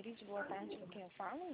Tamires, boa tarde, com quem eu falo?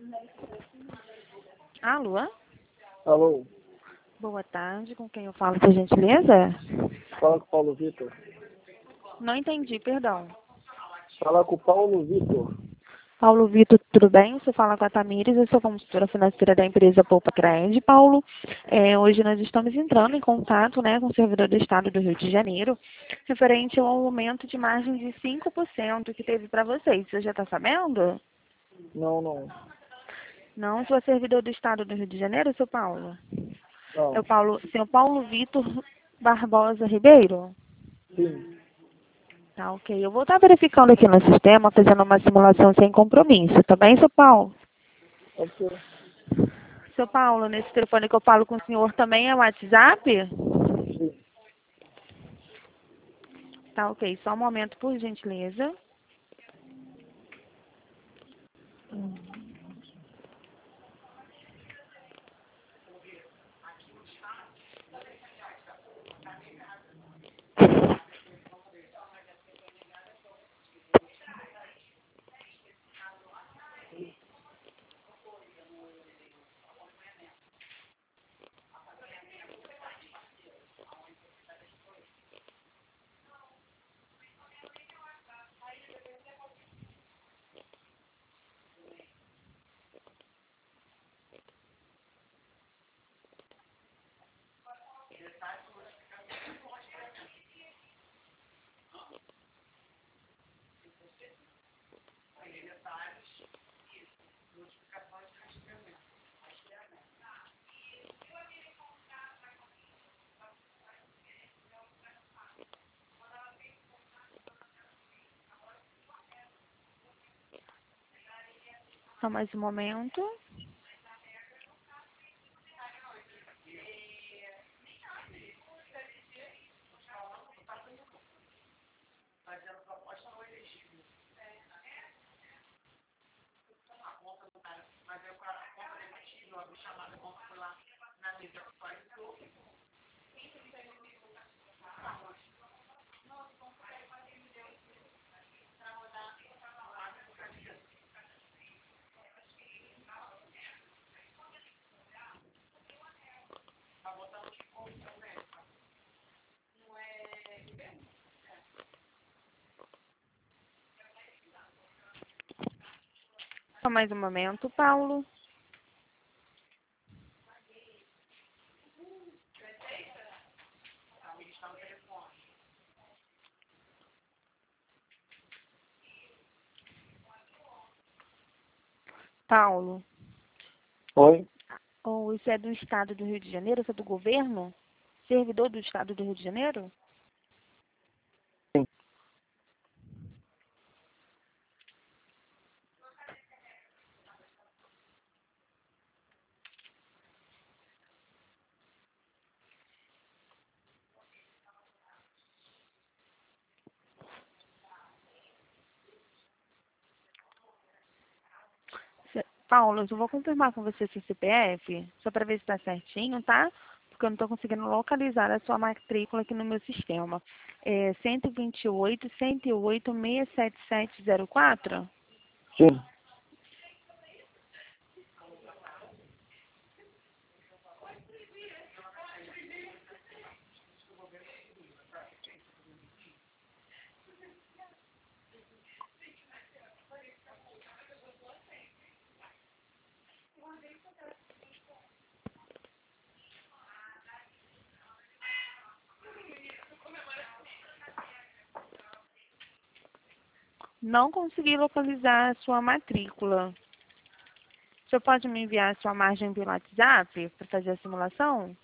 Alô? Alô, Boa tarde, com quem eu falo, por gentileza? fala com o Paulo Vitor. Não entendi, perdão. Fala com o Paulo Vitor. Paulo Vitor, tudo bem? Você fala com a Tamires, eu sou consultora financeira da empresa Poupa Cred. Paulo, hoje nós estamos entrando em contato, com o servidor do Estado do Rio de Janeiro, referente ao aumento de margem de 5% que teve para vocês. Você já está sabendo? Não. Não, sou servidor do Estado do Rio de Janeiro, seu Paulo? É Não. o seu Paulo Vitor Barbosa Ribeiro? Sim. Tá, ok. Eu vou estar verificando aqui no sistema, fazendo uma simulação sem compromisso, tá bem, seu Paulo? Ok. Seu Paulo, nesse telefone que eu falo com o senhor também é WhatsApp? Sim. Tá, ok. Só um momento, por gentileza. Só mais um momento. Só mais um momento, Paulo. Paulo, Oi? isso é do Estado do Rio de Janeiro? Isso é do governo? Servidor do Estado do Rio de Janeiro? Sim. Paulo, eu só vou confirmar com você seu CPF, só para ver se está certinho, tá? Porque eu não estou conseguindo localizar a sua matrícula aqui no meu sistema. É 128-677-04? Sim. Não consegui localizar a sua matrícula. O senhor pode me enviar a sua margem pelo WhatsApp para fazer a simulação?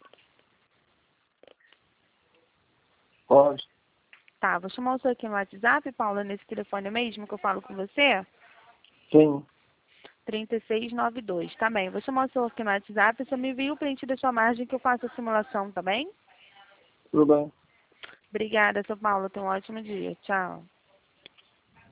Pode. Tá, vou chamar o senhor aqui no WhatsApp, Paula, nesse telefone mesmo que eu falo com você? Sim. 3692, tá bem. Vou chamar o senhor aqui no WhatsApp, você me envia o print da sua margem que eu faço a simulação, tá bem? Tudo bem. Obrigada, seu Paulo. Tenha um ótimo dia. Tchau.